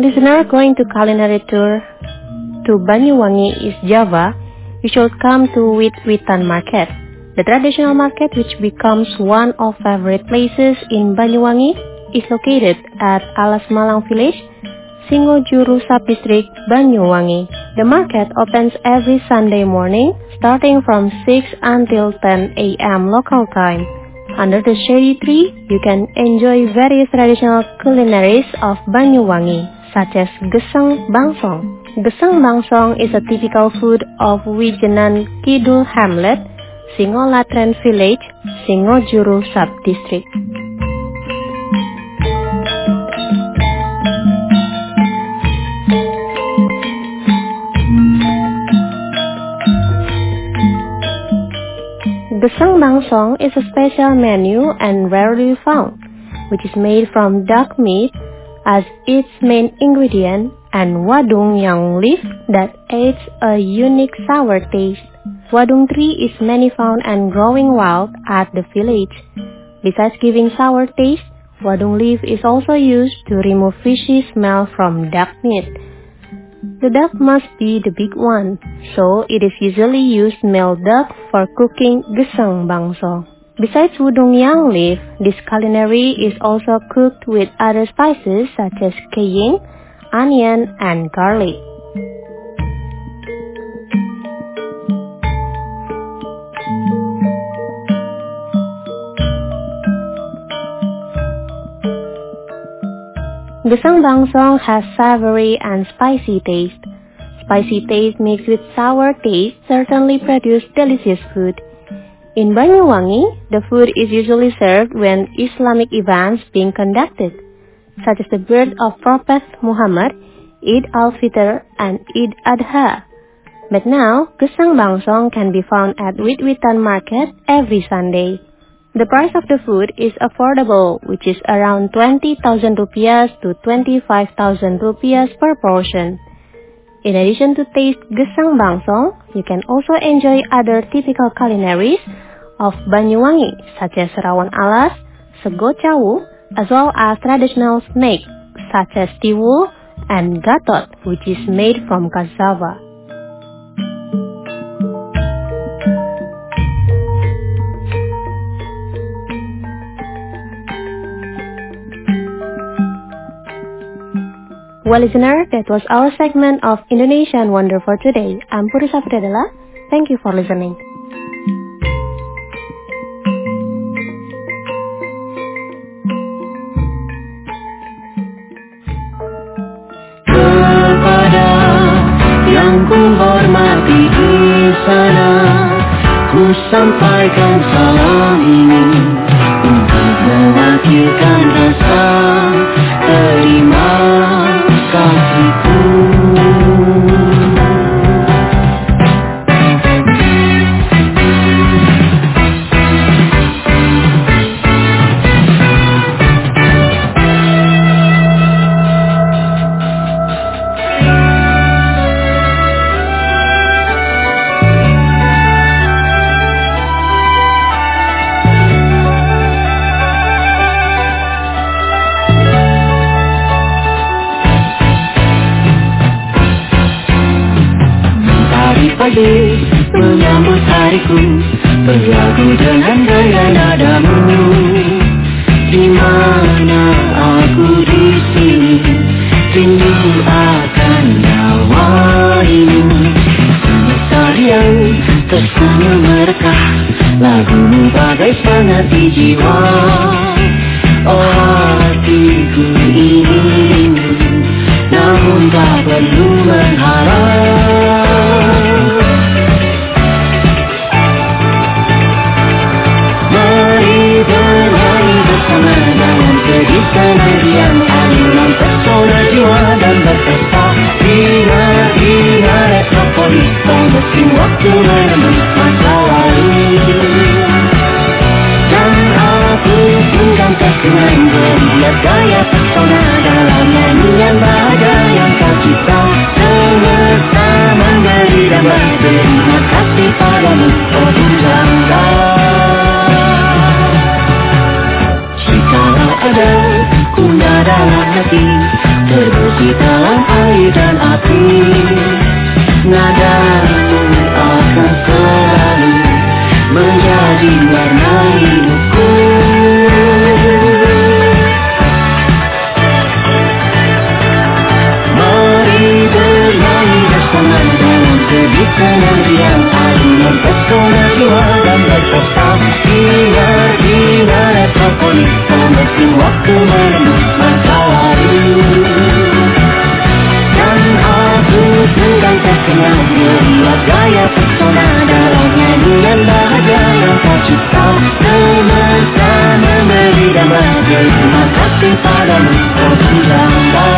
listener going to culinary tour to Banyuwangi, East Java, you should come to Wit-Witan Market. The traditional market, which becomes one of favorite places in Banyuwangi, is located at Alas Malang Village, Singojuru Sub-District, Banyuwangi. The market opens every Sunday morning, starting from 6 until 10 a.m. local time. Under the shady tree, you can enjoy various traditional culinaries of Banyuwangi, such as Gesang Bangsong. Gesang Bangsong is a typical food of Wijenan Kidul Hamlet, Singolatren Village, Singojuru Sub-District. Gesang Bangsong is a special menu and rarely found, which is made from duck meat as its main ingredient and wadung yang leaf that adds a unique sour taste. Wadung tree is many found and growing wild at the village. Besides giving sour taste, wadung leaf is also used to remove fishy smell from duck meat. The duck must be the big one, so it is usually used male duck for cooking Gesang Bangsong. Besides wadung yang leaf, this culinary is also cooked with other spices such as cayenne, onion, and garlic. Gesang Bangsong has savory and spicy taste. Spicy taste mixed with sour taste certainly produce delicious food. In Banyuwangi, the food is usually served when Islamic events being conducted, such as the birth of Prophet Muhammad, Eid al-Fitr, and Eid Adha. But now, Gesang Bangsong can be found at Wit-Witan Market every Sunday. The price of the food is affordable, which is around 20,000 rupiah to 25,000 rupiah per portion. In addition to taste Gesang Bangsong, you can also enjoy other typical culinaries of Banyuwangi, such as Rawon Alas, Sego Cawu, as well as traditional snake, such as Tiwul and Gatot, which is made from cassava. Well, listener, that was our segment of Indonesian Wonder for today. I'm Puri Safriadela. Thank you for listening. Kepada yang ku hormati di sana, ku sampaikan salam ini untuk mewakilkan rasa terima kasihku. Menyambut hariku, berlagu dengan gaya nadamu. Di mana aku di sini, rindu akan nyawa ini. Semesta yang tersenyum merekah, lagumu bagai semangat di jiwa. Oh hatiku ini, namun tak perlu mengharap. Senerian alunan pesona jiwa dan berpesta Bina-bina metropolis mesin waktu menemui masa lalu. Dan aku pun terkenang melihat gaya pesona dalam nyanyian bahagia yang kau cipta. Semesta memberi dan berterima kasih padamu, oh Pujangga. Jikalau ada dalam hati terbersih kenangan alunan pesona jiwa dan berpesta. Ingat metropolis memetik waktu menembus masa lalu. Dan aku sedang terkenal melihat gaya pesona dalam nyanyian bahagia yang kau cipta. Semesta memberi damai, terima kasih padamu, oh Sujamba.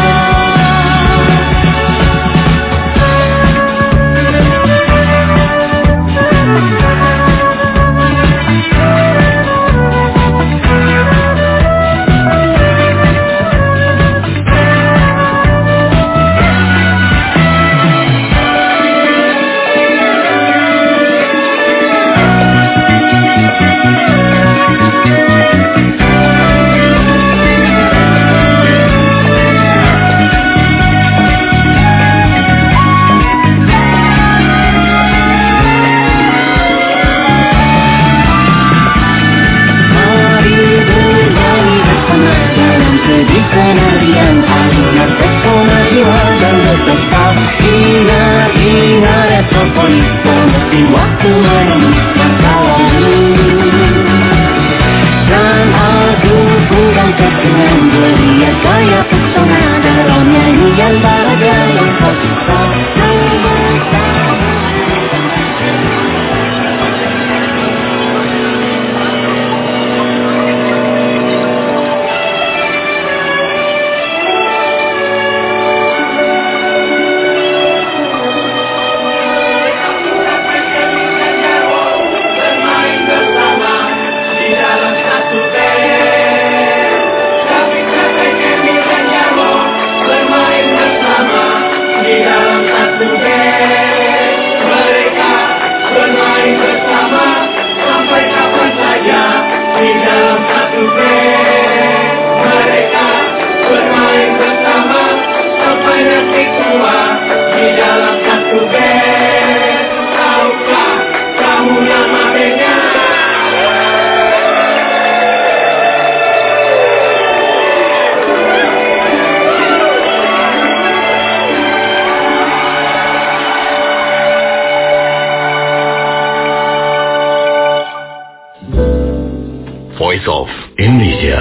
Voice of Indonesia.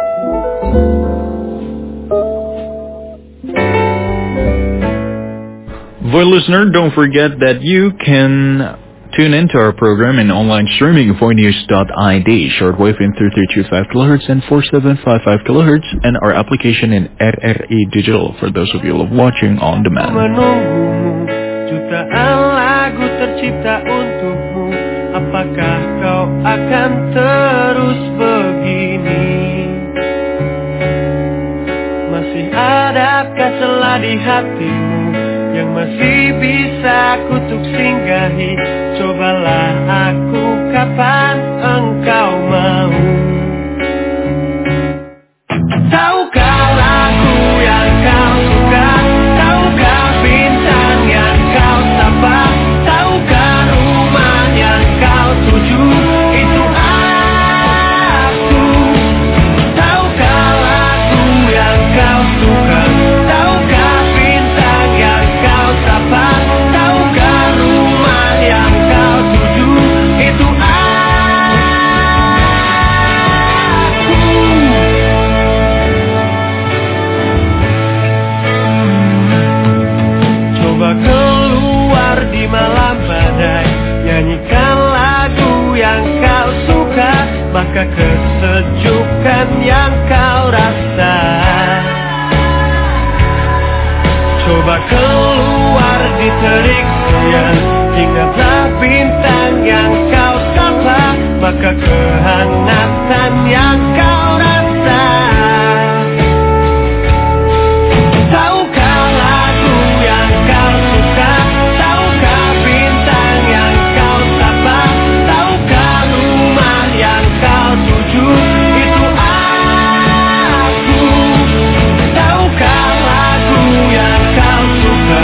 Voice listener, don't forget that you can tune into our program in online streaming voicenews.id, shortwave in 3325 kHz and 4755 kHz, and our application in RRI Digital for those of you who love watching on demand. Menunggumu, jutaan lagu tercipta untukmu. Apakah kau akan terus begini? Masih adakah celah di hatimu yang masih bisa kutuk singgahi? Cobalah aku kapan engkau mau. Tahukah lagu yang kau suka? Tahukah bintang yang kau sapa? Tahukah rumah yang kau tuju? Itu aku. Tahukah lagu yang kau suka? Tahukah bintang yang kau sapa? Tahukah rumah yang kau tuju? Itu aku. Coba keluar di malam badai, nyanyikan lagu yang kau suka, maka kesejukan yang kau rasa. Coba keluar di terik siang, ingatlah bintang yang kau sapa, maka kehangatan yang kau rasa. Tahukah lagu yang kau suka? Tahukah bintang yang kau sapa? Tahukah rumah yang kau tuju? Itu aku. Tahukah lagu yang kau suka?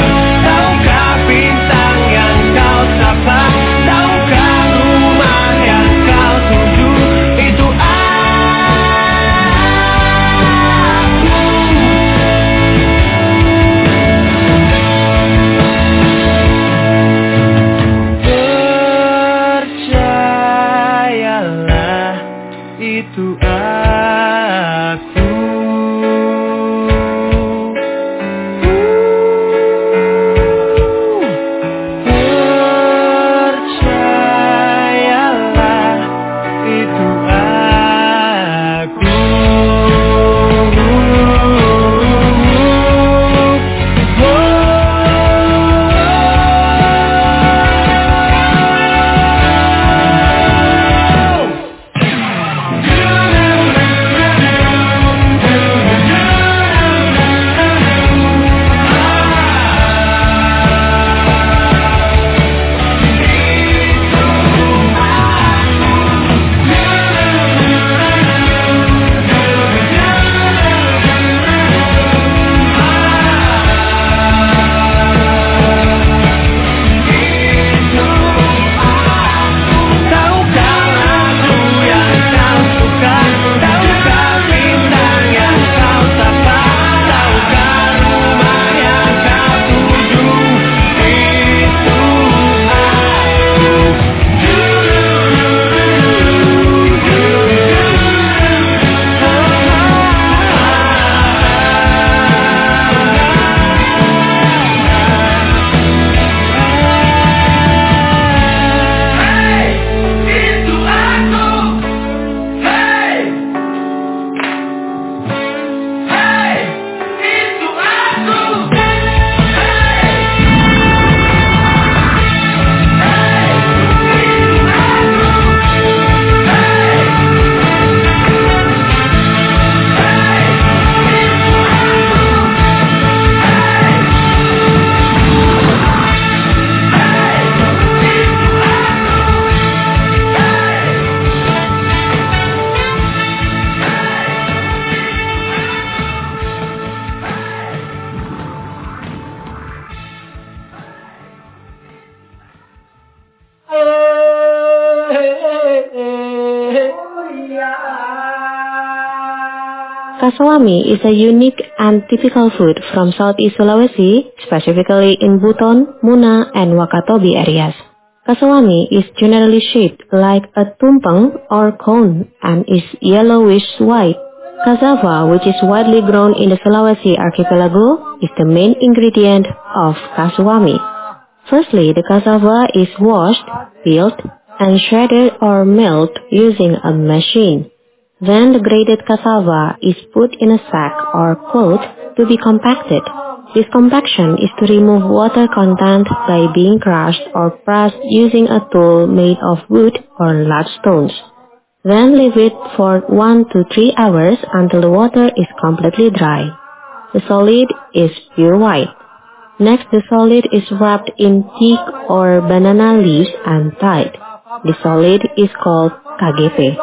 Kasawami is a unique and typical food from Southeast Sulawesi, specifically in Buton, Muna, and Wakatobi areas. Kasawami is generally shaped like a tumpeng or cone and is yellowish-white. Cassava, which is widely grown in the Sulawesi archipelago, is the main ingredient of kasawami. Firstly, the cassava is washed, peeled, and shredded or milled using a machine. Then the grated cassava is put in a sack or cloth to be compacted. This compaction is to remove water content by being crushed or pressed using a tool made of wood or large stones. Then leave it for 1 to 3 hours until the water is completely dry. The solid is pure white. Next, the solid is wrapped in teak or banana leaves and tied. The solid is called KGP.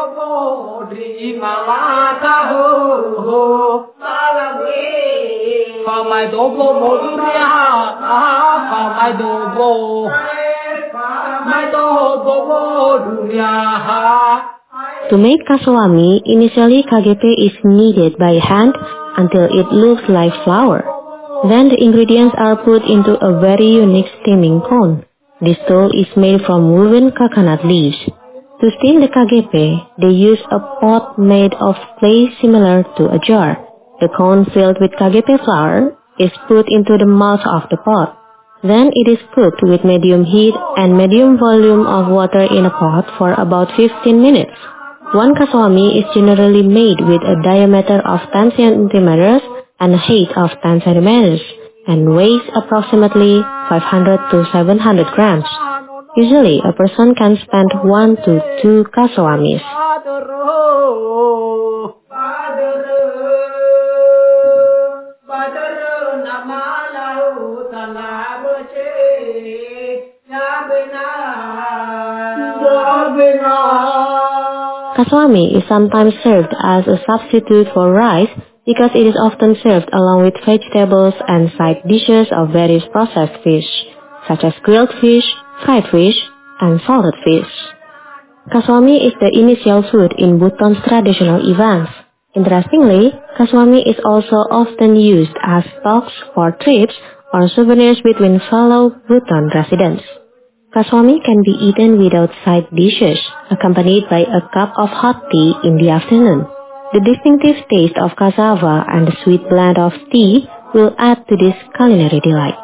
To make kasawami, initially KGP is kneaded by hand until it looks like flour. Then the ingredients are put into a very unique steaming cone. This dough is made from woven coconut leaves. To steam the KGP, they use a pot made of clay similar to a jar. The cone filled with KGP flour is put into the mouth of the pot. Then it is cooked with medium heat and medium volume of water in a pot for about 15 minutes. One kasawami is generally made with a diameter of 10 centimeters and a height of 10 centimeters and weighs approximately 500 to 700 grams. Usually, a person can spend 1 to 2 kasawamis. Kasawami is sometimes served as a substitute for rice because it is often served along with vegetables and side dishes of various processed fish, such as grilled fish, fried fish, and salted fish. Kasawami is the initial food in Buton's traditional events. Interestingly, kasawami is also often used as stocks for trips or souvenirs between fellow Buton residents. Kasawami can be eaten without side dishes, accompanied by a cup of hot tea in the afternoon. The distinctive taste of cassava and the sweet blend of tea will add to this culinary delight.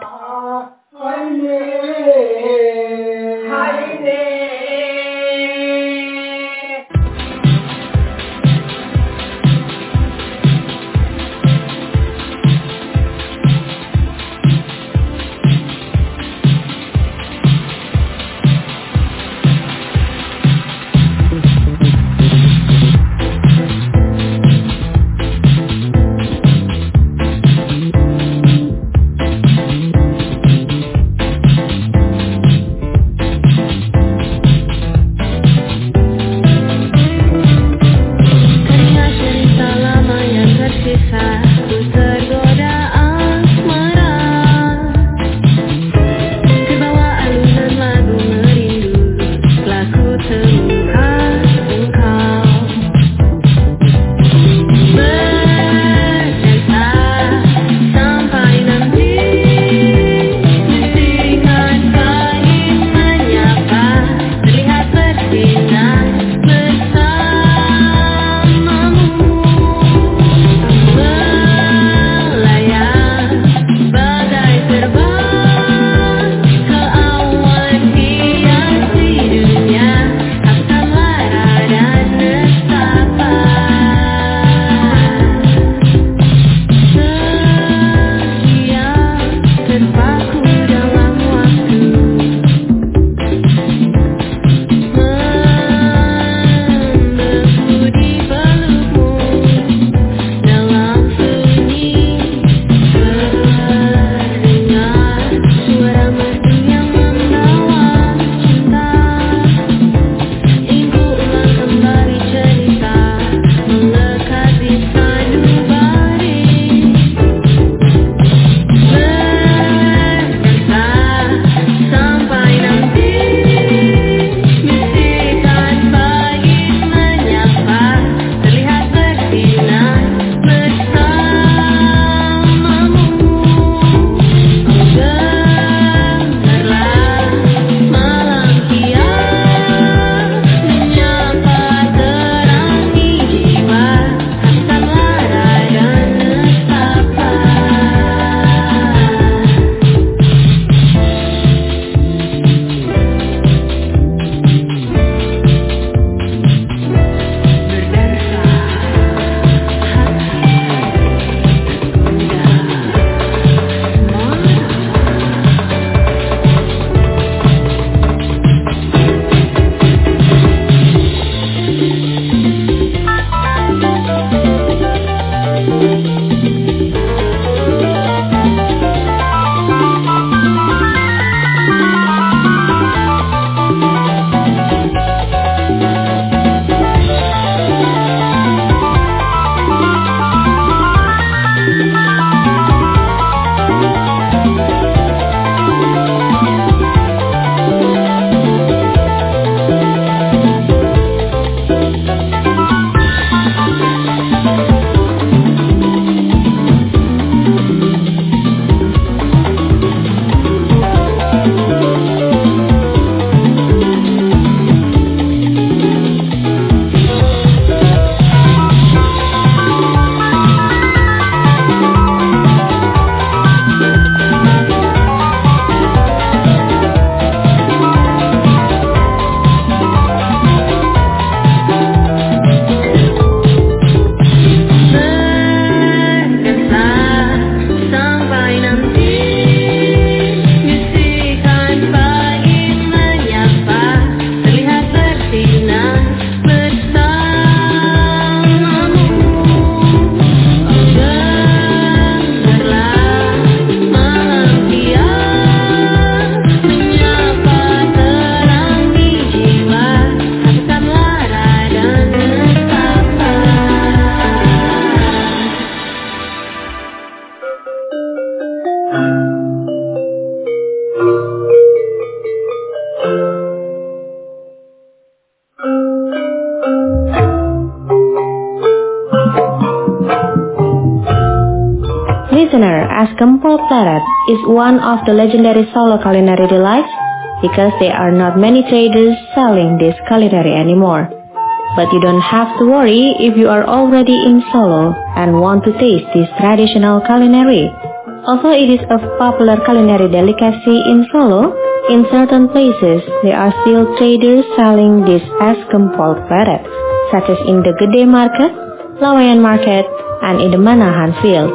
as Gempol Pleret is one of the legendary Solo culinary delights because there are not many traders selling this culinary anymore. But you don't have to worry if you are already in Solo and want to taste this traditional culinary. Although it is a popular culinary delicacy in Solo, in certain places there are still traders selling this as Gempol Pleret, such as in the Gede Market, Laweyan Market, and in the Manahan Field.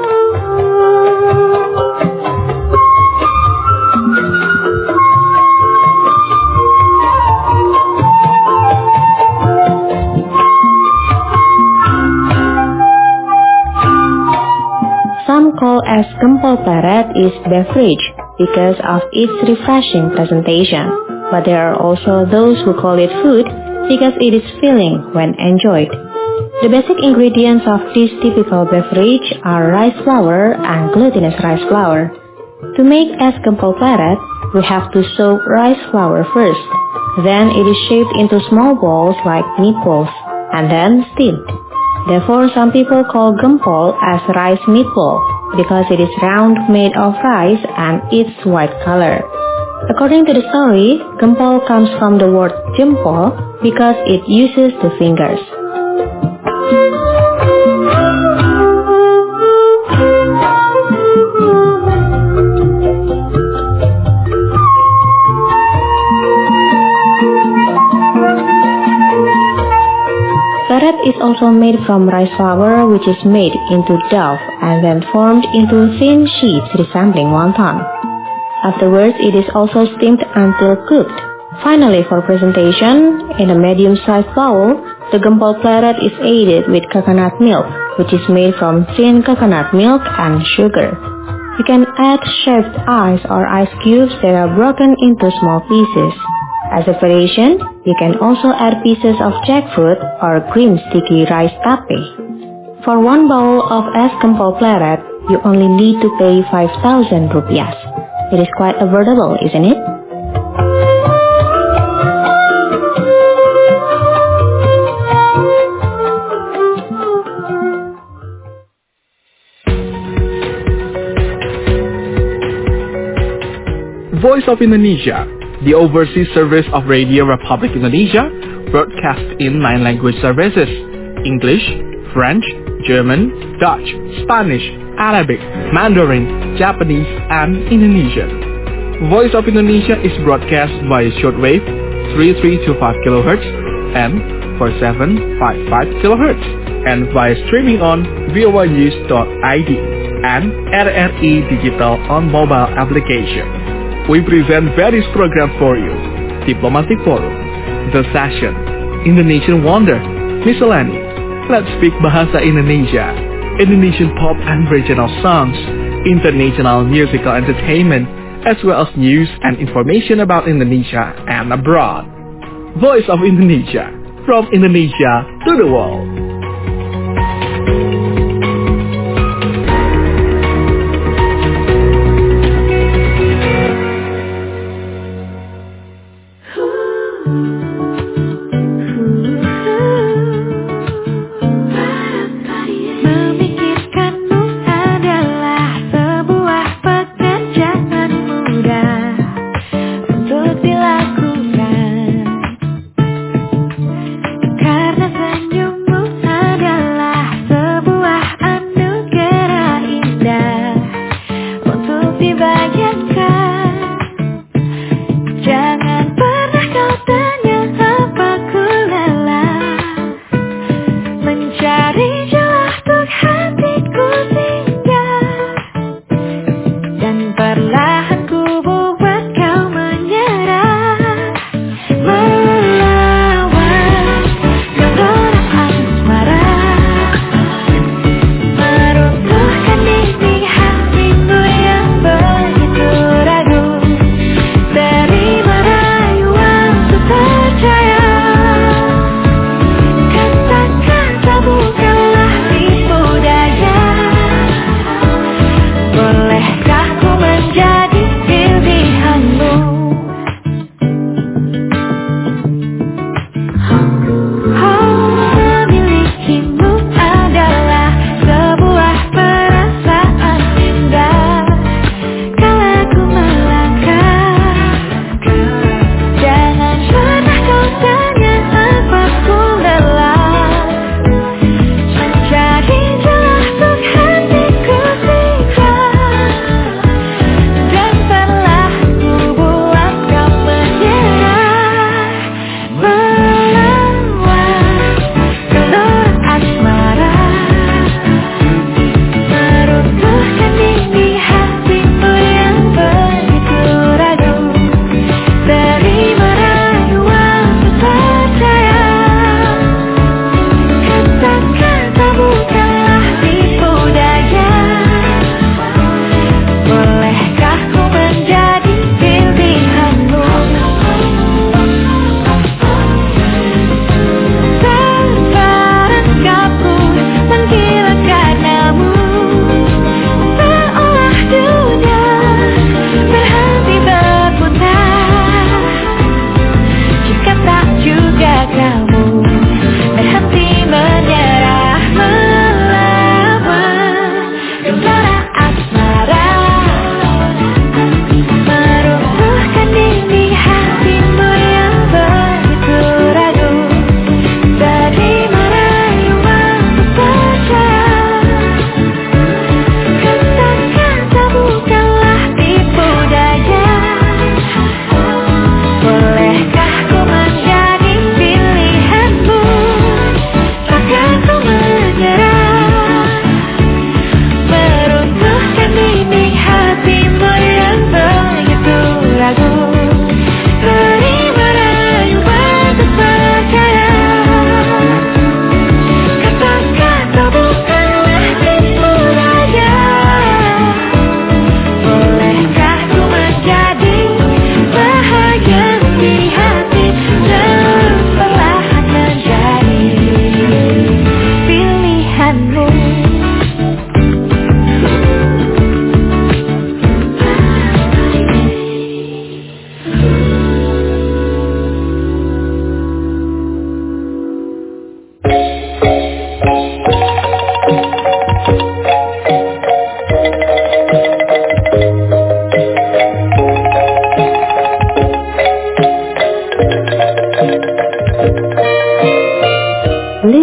Some call as Gempol Pleret is beverage because of its refreshing presentation, but there are also those who call it food because it is filling when enjoyed. The basic ingredients of this typical beverage are rice flour and glutinous rice flour. To make es Gempol Pleret, we have to soak rice flour first. Then it is shaped into small balls like meatballs, and then steamed. Therefore, some people call Gempol as rice meatball because it is round, made of rice, and its white color. According to the story, Gempol comes from the word jempol because it uses the fingers. Pleret is also made from rice flour, which is made into dough and then formed into thin sheets resembling wonton. Afterwards, it is also steamed until cooked. Finally, for presentation, in a medium-sized bowl, the Gempol Pleret is aided with coconut milk, which is made from thin coconut milk and sugar. You can add shaved ice or ice cubes that are broken into small pieces. As a variation, you can also add pieces of jackfruit or green sticky rice tape. For one bowl of es Gempol Pleret, you only need to pay 5,000 rupiah. It is quite affordable, isn't it? Voice of Indonesia, the overseas service of Radio Republic Indonesia, broadcast in 9 language services: English, French, German, Dutch, Spanish, Arabic, Mandarin, Japanese, and Indonesian. Voice of Indonesia is broadcast via shortwave 3325 kHz and 4755 kHz and via streaming on voanews.id and RRI Digital on mobile application. We present various programs for you: Diplomatic Forum, The Session, Indonesian Wonder, Miscellany, Let's Speak Bahasa Indonesia, Indonesian pop and regional songs, international musical entertainment, as well as news and information about Indonesia and abroad. Voice of Indonesia, from Indonesia to the world. Karena senyummu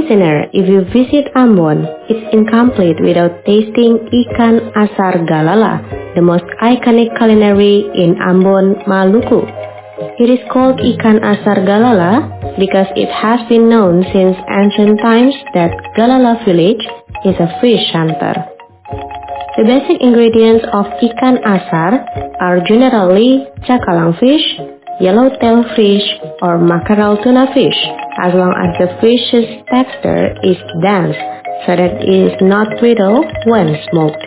Listener, if you visit Ambon, it's incomplete without tasting ikan asar galala, the most iconic culinary in Ambon, Maluku. It is called ikan asar galala because it has been known since ancient times that Galala village is a fish hunter. The basic ingredients of ikan asar are generally cakalang fish, yellowtail fish, or mackerel tuna fish, as long as the fish's texture is dense so that it is not brittle when smoked.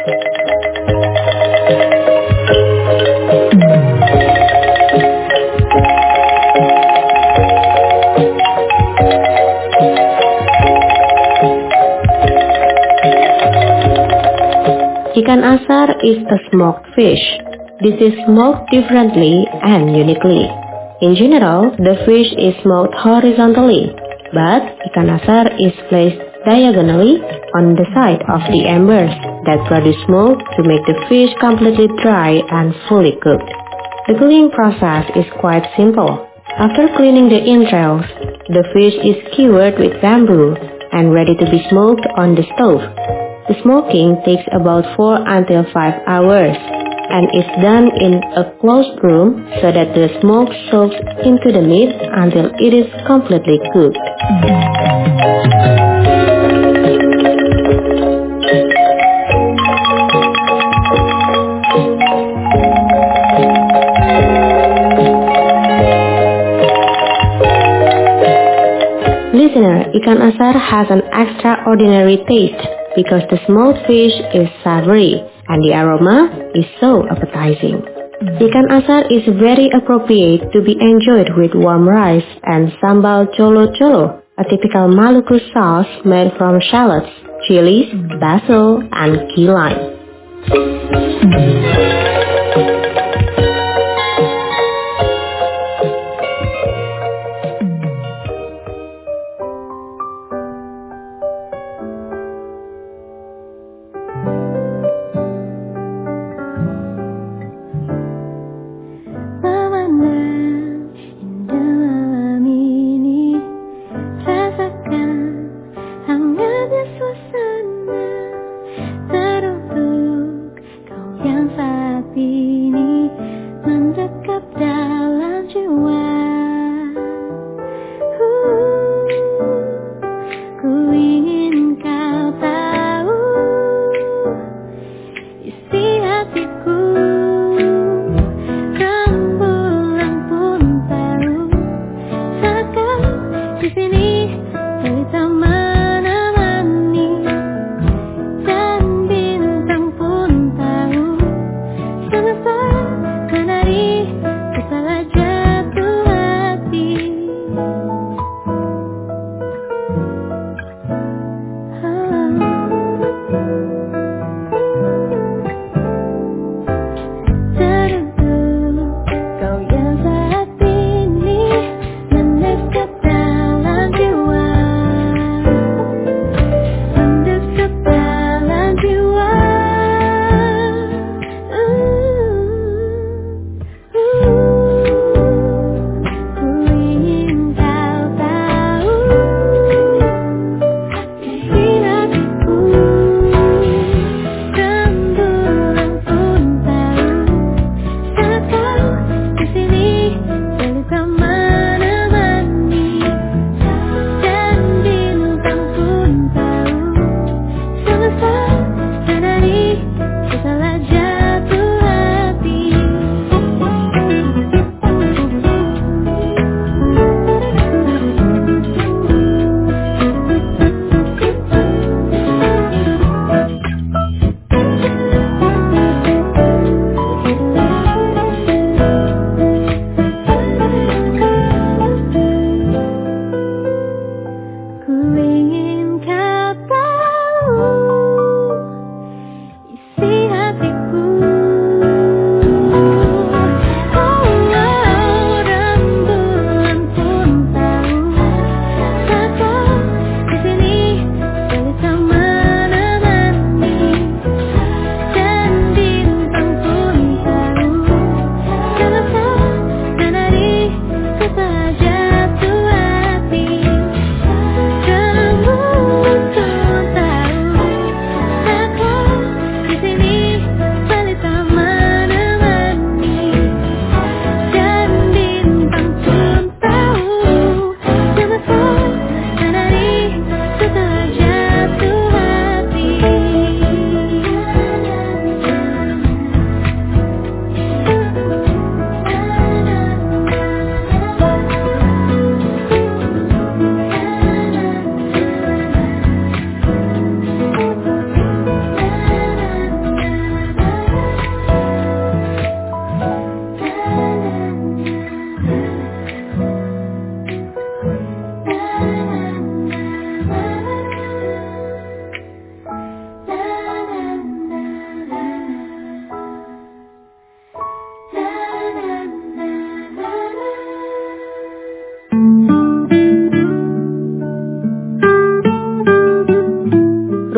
Ikan asar is a smoked fish. This is smoked differently and uniquely. In general, the fish is smoked horizontally, but ikan asar is placed diagonally on the side of the embers that produce smoke to make the fish completely dry and fully cooked. The cooking process is quite simple. After cleaning the entrails, the fish is skewered with bamboo and ready to be smoked on the stove. The smoking takes about 4 until 5 hours and is done in a closed room so that the smoke soaks into the meat until it is completely cooked. Listener, ikan asar has an extraordinary taste because the smoked fish is savory and the aroma is so appetizing. Ikan asar is very appropriate to be enjoyed with warm rice and sambal colo-colo, a typical Maluku sauce made from shallots, chilies, basil, and key lime. Suasana teruntuk kau yang saat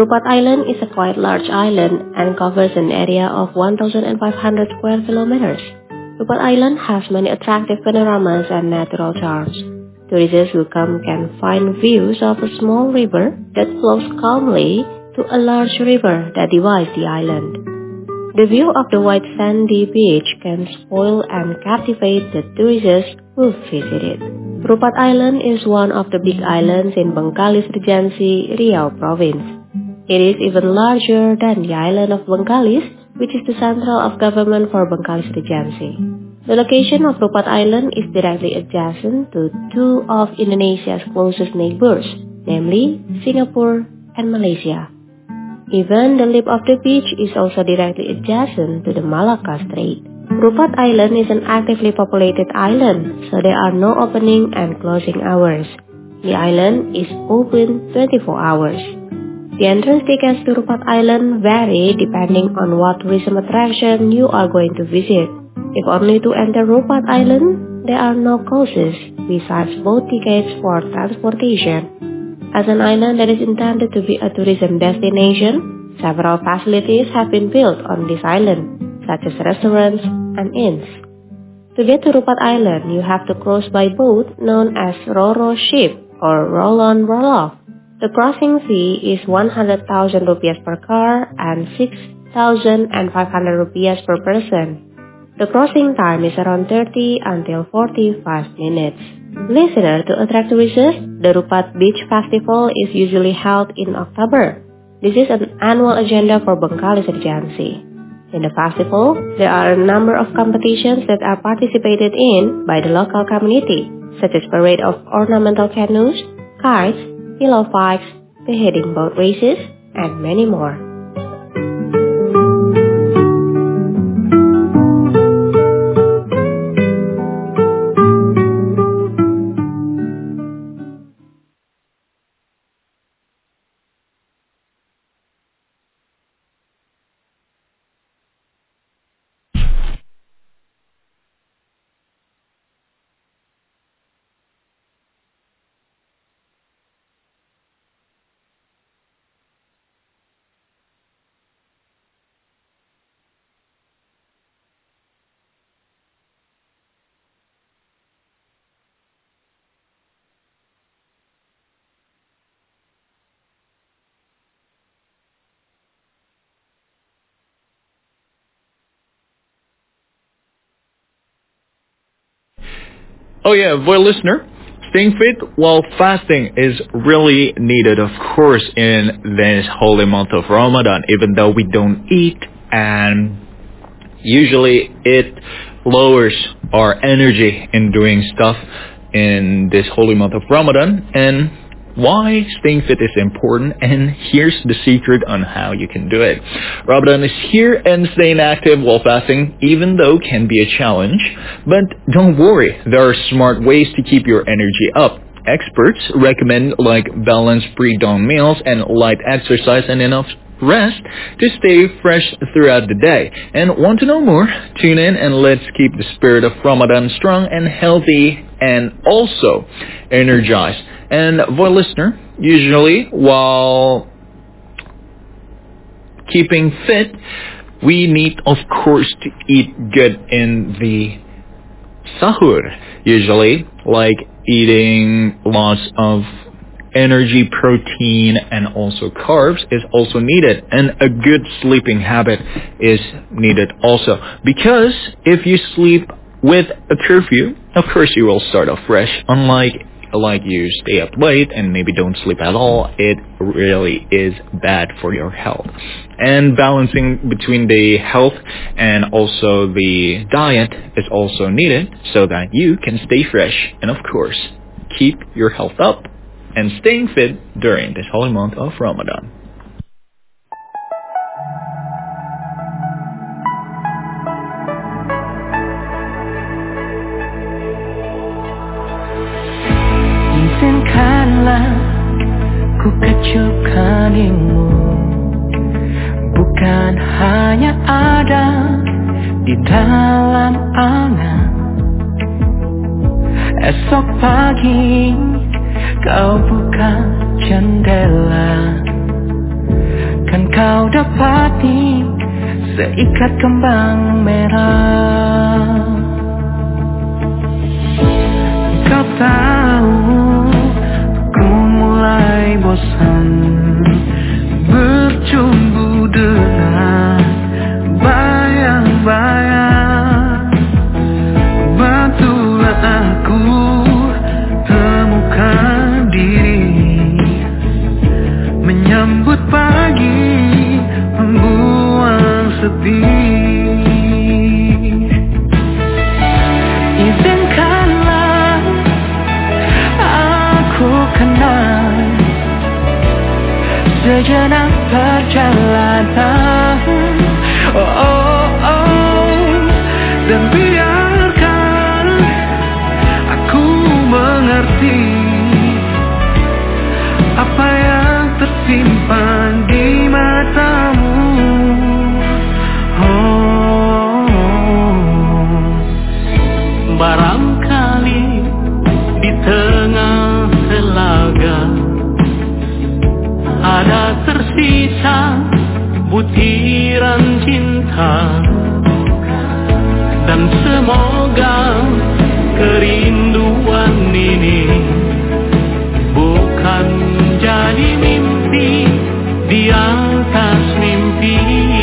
Rupat Island is a quite large island and covers an area of 1,500 square kilometers. Rupat Island has many attractive panoramas and natural charms. Tourists who come can find views of a small river that flows calmly to a large river that divides the island. The view of the white sandy beach can spoil and captivate the tourists who visit it. Rupat Island is one of the big islands in Bengkalis Regency, Riau Province. It is even larger than the island of Bengkalis, which is the central of government for Bengkalis Regency. The location of Rupat Island is directly adjacent to two of Indonesia's closest neighbors, namely Singapore and Malaysia. Even the lip of the beach is also directly adjacent to the Malacca Strait. Rupat Island is an actively populated island, so there are no opening and closing hours. The island is open 24 hours. The entrance tickets to Rupat Island vary depending on what tourism attraction you are going to visit. If only to enter Rupat Island, there are no costs besides boat tickets for transportation. As an island that is intended to be a tourism destination, several facilities have been built on this island, such as restaurants and inns. To get to Rupat Island, you have to cross by boat known as Ro-Ro ship or roll-on roll-off. The crossing fee is 100,000 rupiah per car and 6,500 rupiah per person. The crossing time is around 30 until 45 minutes. Listener, to attract tourists, the Rupat Beach Festival is usually held in October. This is an annual agenda for Bengkalis Regency. In the festival, there are a number of competitions that are participated in by the local community, such as parade of ornamental canoes, kites, pillow fights, beheading boat races, and many more. Oh yeah, well listener, staying fit while fasting is really needed, of course, in this holy month of Ramadan, even though we don't eat, and usually it lowers our energy in doing stuff in this holy month of Ramadan. And why staying fit is important, and here's the secret on how you can do it. Ramadan is here, and staying active while fasting, even though can be a challenge, but don't worry, there are smart ways to keep your energy up. Experts recommend like balanced pre-dawn meals and light exercise and enough rest to stay fresh throughout the day. And want to know more? Tune in and let's keep the spirit of Ramadan strong and healthy and also energized. And for listener, usually while keeping fit, we need of course to eat good in the sahur, usually like eating lots of energy, protein, and also carbs is also needed, and a good sleeping habit is needed also, because if you sleep with a curfew, of course you will start off fresh, unlike you stay up late and maybe don't sleep at all. It really is bad for your health. And balancing between the health and also the diet is also needed so that you can stay fresh and of course keep your health up and staying fit during this holy month of Ramadan. Izinkanlah ku kecupkanmu, bukan hanya ada di dalam angan. Esok pagi kau buka jendela, kan kau dapati seikat kembang merah. Kau tahu ku mulai bosan bercumbu dengan bayang-bayang. Bantulah aku temukan diri, menyambut pagi, membuang sepi. Izinkanlah aku kenal sejenak perjalanan, dan biarkan aku mengerti apa yang tersimpan di matamu. Barangkali di tengah telaga ada tersisa butiran cinta, dan semoga kerinduan ini bukan jadi mimpi di atas mimpi.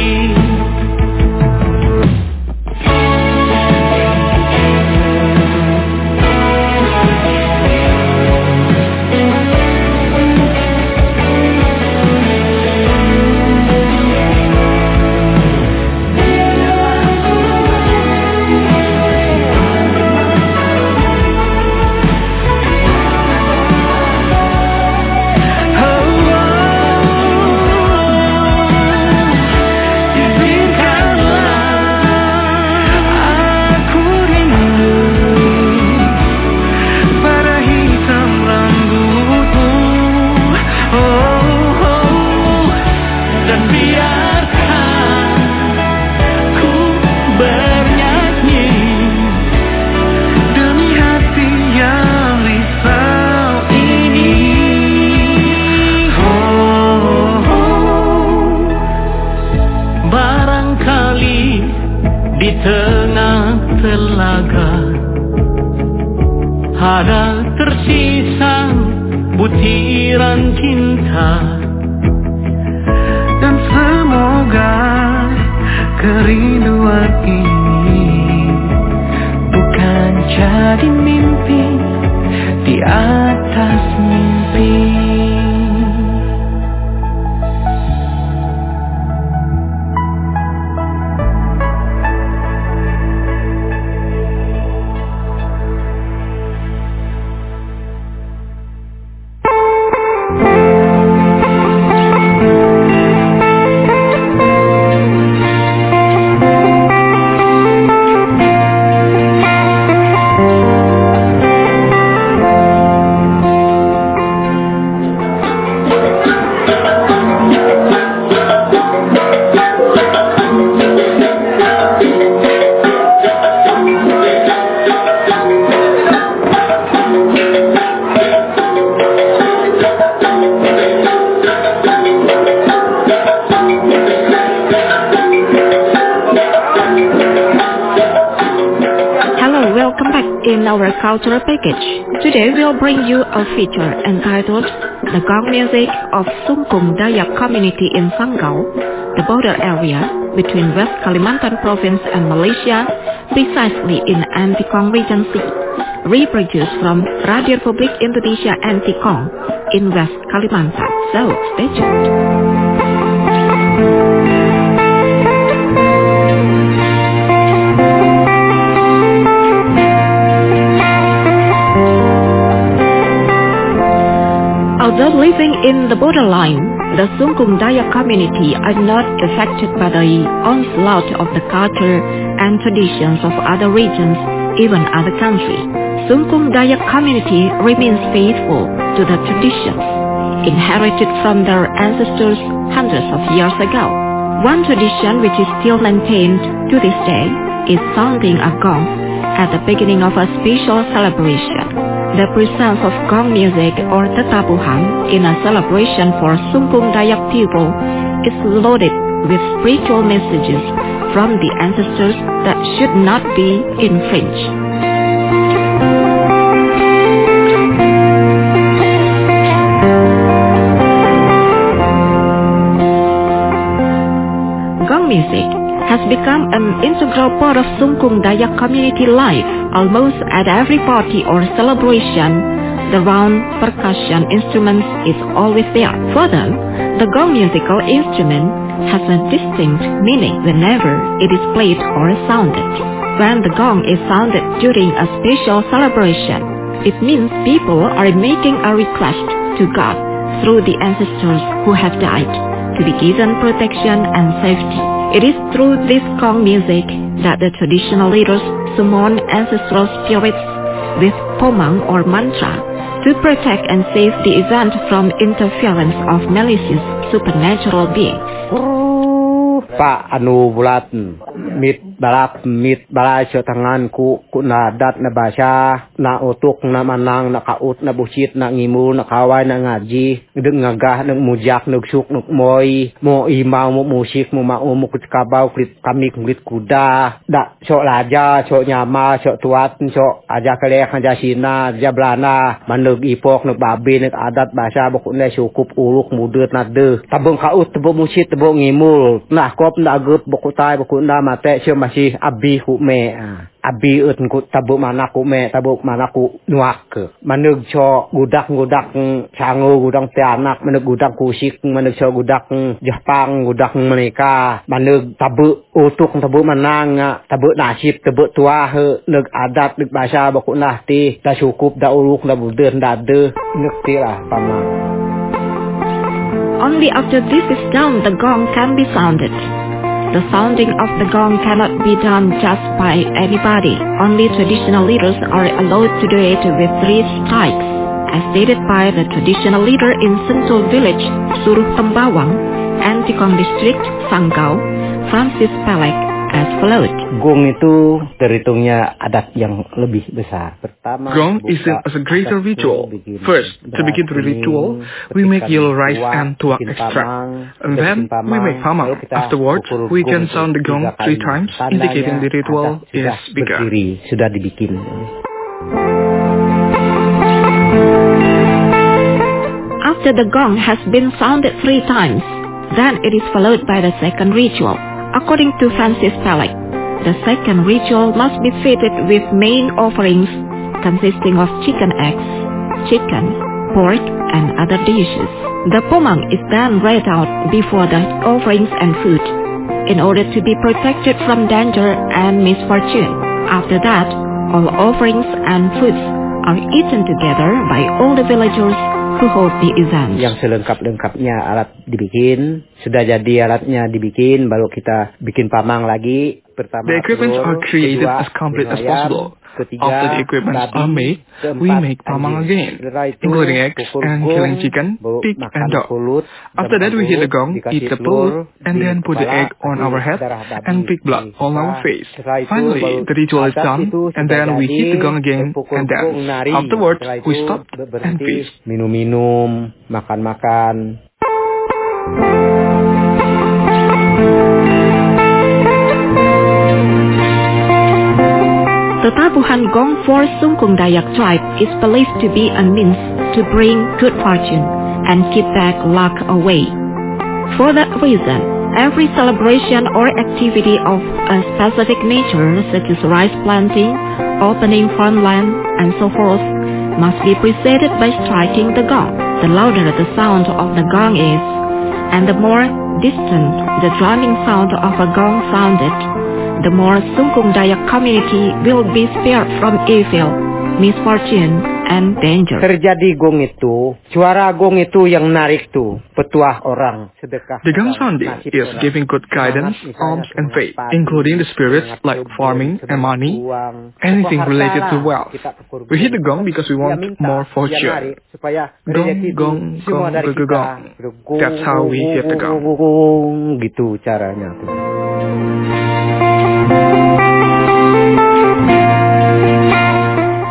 Ada tersisa butiran cinta, dan semoga kerinduan ini bukan jadi mimpi di atas mimpi. Our cultural package. Today we'll bring you a feature entitled The Gong Music of Sungkum Dayak Community in Sanggau, the border area between West Kalimantan Province and Malaysia, precisely in Antikong Regency, reproduced from Radio Republik Indonesia Antikong in West Kalimantan. So stay tuned. Although living in the borderline, the Sungkum Dayak community are not affected by the onslaught of the culture and traditions of other regions, even other countries. Sungkum Dayak community remains faithful to the traditions inherited from their ancestors hundreds of years ago. One tradition which is still maintained to this day is sounding a gong at the beginning of a special celebration. The presence of gong music or tetapuhan in a celebration for Sungkung Dayak people is loaded with spiritual messages from the ancestors that should not be infringed. Gong music has become an integral part of Sungkung Dayak community life. Almost at every party or celebration, the round percussion instruments is always there. Further, the gong musical instrument has a distinct meaning whenever it is played or sounded. When the gong is sounded during a special celebration, it means people are making a request to God through the ancestors who have died to be given protection and safety. It is through this gong music that the traditional leaders summon ancestral spirits with pomang or mantra to protect and save the event from interference of malicious supernatural beings. Pak anu bulat mit balai tangan ku na dat na basya na utuk na manang na kaut na busit na ngimul na kaway na ngaji nag ngagah nag mujak nag suk nag moy mo imaw mo musik mo maumuk kabaw klit kami klit kuda da so laja so nyama so tuat so aja kelek aja sina aja blana manug ipok nag babi nag adat basya bokun le sukup uluk mudeut na de tabung kaut tabung musit tabung ngimul nah kop na agup boku tay boku na mate sio masih abi ku me abi ut ku tabu mana ku me tabu mana ku nuak ke manug cho gudak sango gudang tianak manug gudak kusik manug cho gudak Jepang gudak mereka manug tabu utuk tabu manang tabu nasib tabu tua he nug adat nug bahasa boku nah ti da cukup da uluk da budeun da de nug ti lah pamang. Only after this is done, the gong can be sounded. The sounding of the gong cannot be done just by anybody. Only traditional leaders are allowed to do it with 3 strikes, as stated by the traditional leader in Sentul village, Suruh Tembawang, Antikong district, Sanggau, Francis Pelek, as followed. Gong itu terhitungnya adat yang lebih besar. Pertama, Gong is as a greater ritual. First, to begin the ritual, we make yellow rice and tuak extract. And then, we make pamang. Afterwards, we can sound the gong 3 times, indicating the ritual is begun. Sudah dibikin. After the gong has been sounded 3 times, then it is followed by the second ritual. According to Francis Pelek, the second ritual must be fitted with main offerings consisting of chicken eggs, chicken, pork, and other dishes. The pomang is then read out before the offerings and food in order to be protected from danger and misfortune. After that, all offerings and foods are eaten together by all the villagers who hold the event. Yang selengkap-lengkapnya alat dibikin, sudah jadi alatnya dibikin, baru kita bikin pamang lagi. Pertama, the equipments are created as complete as possible. After the equipments are made, we make pamang again, including eggs and killing chicken, pig, and dog. After that, we hit the gong, eat the pulut, and then put the egg on our head and pig blood on our face. Finally, the ritual is done, and then we hit the gong again and dance. Afterwards, we stop and feast. Minum-minum, makan-makan. The Tabuhan Gong for Sungkung Dayak tribe is believed to be a means to bring good fortune and keep bad luck away. For that reason, every celebration or activity of a specific nature, such as rice planting, opening farmland, and so forth, must be preceded by striking the gong. The louder the sound of the gong is, and the more distant the drumming sound of a gong sounded, the more Sungkung Dayak community will be spared from evil, misfortune, and danger. Terjadi gong itu, suara gong itu yang narik tuh petuah orang sedekah. The gong sounding is giving good guidance, alms, and faith, including the spirits like farming and money, anything related to wealth. We hit the gong because we want more fortune. Gong, gong, gong, gong, gong. That's how we hit the gong. Gitu caranya tuh.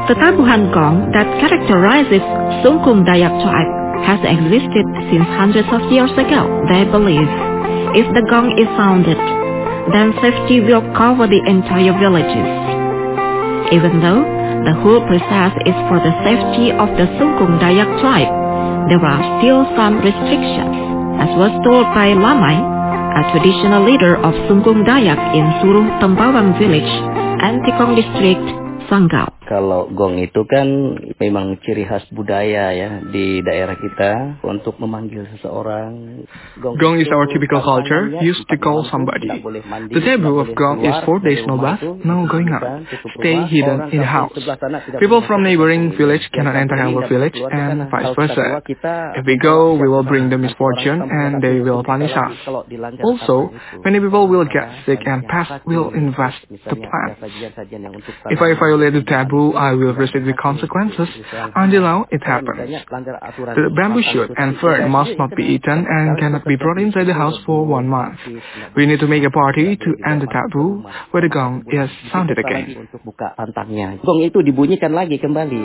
The Tabuhan Gong that characterizes Sungkum Dayak tribe has existed since hundreds of years ago. They believe if the gong is sounded, then safety will cover the entire villages. Even though the whole process is for the safety of the Sungkum Dayak tribe, there are still some restrictions, as was told by Lamai, a traditional leader of Sungkum Dayak in Suruh Tempawang village, Antikong district, Sanggau. Kalau gong itu kan memang ciri khas budaya ya di daerah kita untuk memanggil seseorang. Gong is our typical culture, used to call somebody. The taboo of gong is 4 days no bath, no going out. Stay hidden in the house. People from neighboring village cannot enter our village and vice versa. If we go, we will bring them misfortune and they will punish us. Also, many people will get sick and pests will invest the plants. If I violate the taboo, I will receive the consequences. Until now, it happens. The bamboo shoot and fern must not be eaten and cannot be brought inside the house for 1 month. We need to make a party to end the taboo where the gong is sounded again. Gong itu dibunyikan lagi kembali.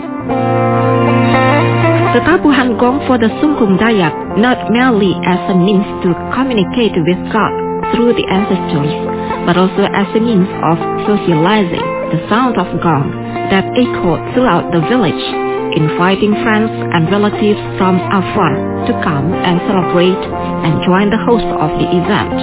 The Tabuhan Gong for the Sungkum Dayak not merely as a means to communicate with God through the ancestors, but also as a means of socializing the sound of gong that echoed throughout the village, inviting friends and relatives from afar to come and celebrate and join the host of the event.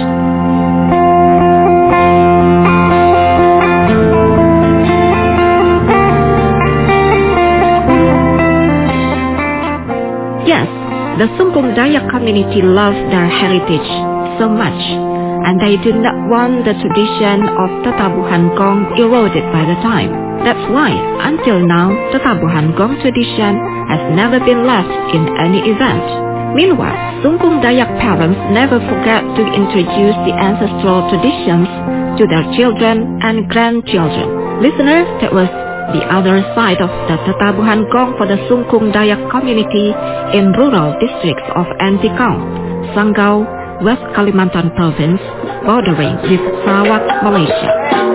Yes, the Sungkum Dayak community loves their heritage so much, and they do not want the tradition of the Tabuhan Gong eroded by the time. That's why, until now, the Tabuhan Gong tradition has never been left in any event. Meanwhile, Sungkum Dayak parents never forget to introduce the ancestral traditions to their children and grandchildren. Listener, that was the other side of the Tabuhan Gong for the Sungkum Dayak community in rural districts of Antikong, Sanggau, West Kalimantan Province, bordering with Sarawak, Malaysia.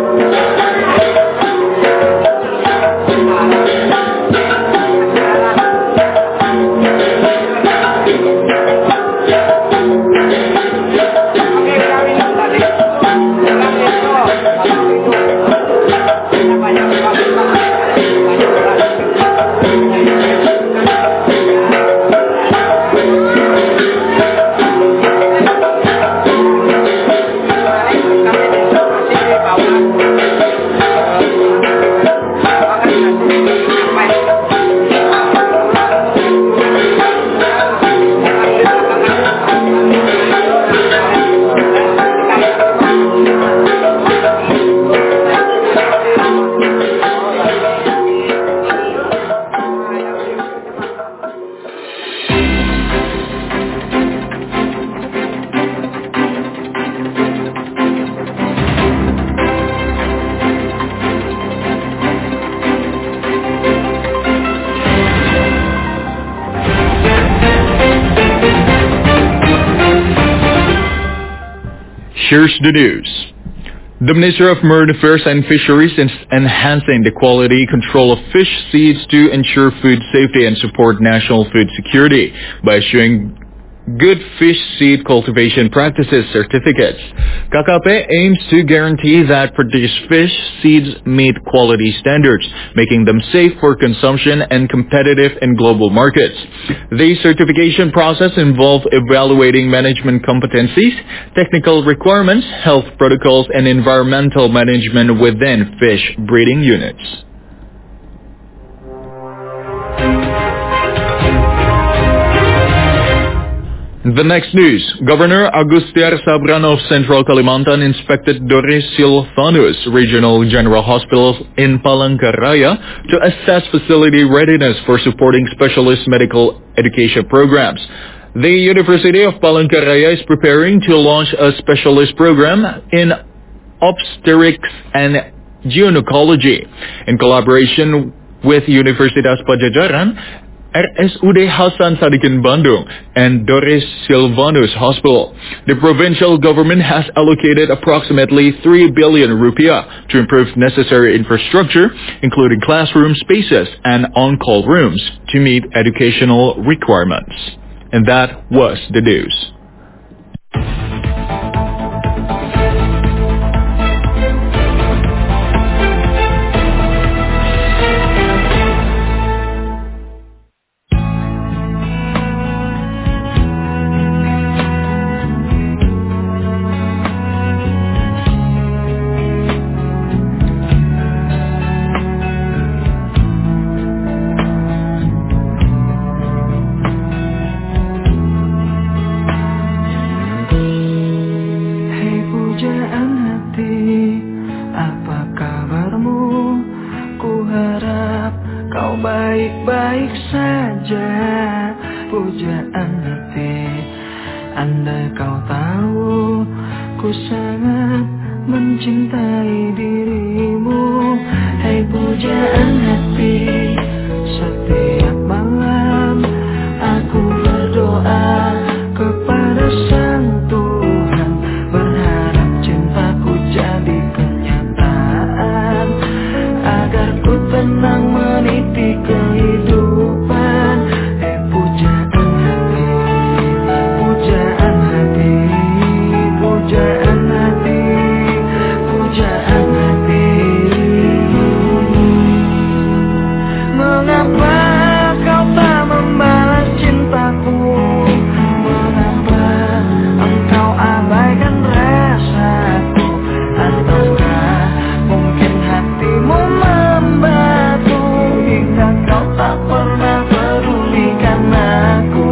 Here's the news. The Minister of Marine Affairs and Fisheries is enhancing the quality control of fish seeds to ensure food safety and support national food security by issuing Good Fish Seed Cultivation Practices certificates. KKP aims to guarantee that produced fish seeds meet quality standards, making them safe for consumption and competitive in global markets. The certification process involves evaluating management competencies, technical requirements, health protocols, and environmental management within fish breeding units. The next news. Governor Agustiar Sabran of Central Kalimantan inspected Doris Silvanus Regional General Hospital in Palangkaraya to assess facility readiness for supporting specialist medical education programs. The University of Palangkaraya is preparing to launch a specialist program in obstetrics and gynecology. In collaboration with Universitas Padjadjaran RSUD Hasan Sadikin Bandung, and Doris Silvanus Hospital. The provincial government has allocated approximately 3 billion rupiah to improve necessary infrastructure, including classroom spaces and on-call rooms, to meet educational requirements. And that was the news. Baik-baik saja, pujaan hati. Andai kau tahu, ku sangat mencintai dirimu. Hai pujaan hati, setiap malam aku berdoa kepada Sang Tuhan, berharap cintaku jadi kenyataan, agar ku tenang meniti kehidupan. Pujaan hati, pujaan hati, pujaan hati, pujaan hati. Mengapa kau tak membalas cintaku? Mengapa engkau abaikan rasaku? Ataukah mungkin hatimu membatu hingga kau tak pernah pedulikan aku?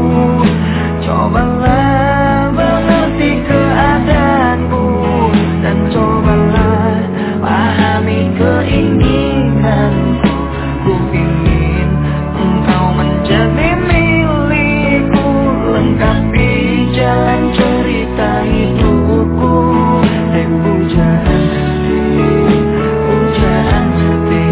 Cobalah mengerti keadaanku dan cobalah pahami keinginanku. Ku ingin engkau menjadi milikku, lengkapi jalan cerita hidupku. Hai pujaan hati, pujaan hati.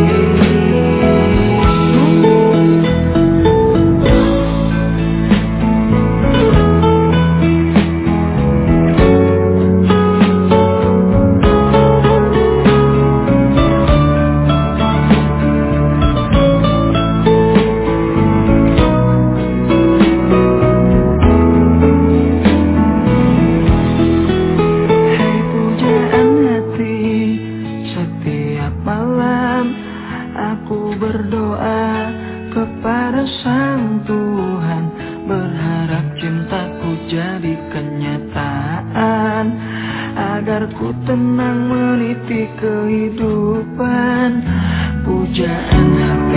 Hai pujaan hati, setiap malam aku berdoa kepada Sang Tuhan, berharap cintaku jadi kenyataan, agar ku tenang meniti kehidupan. Pujaan hati.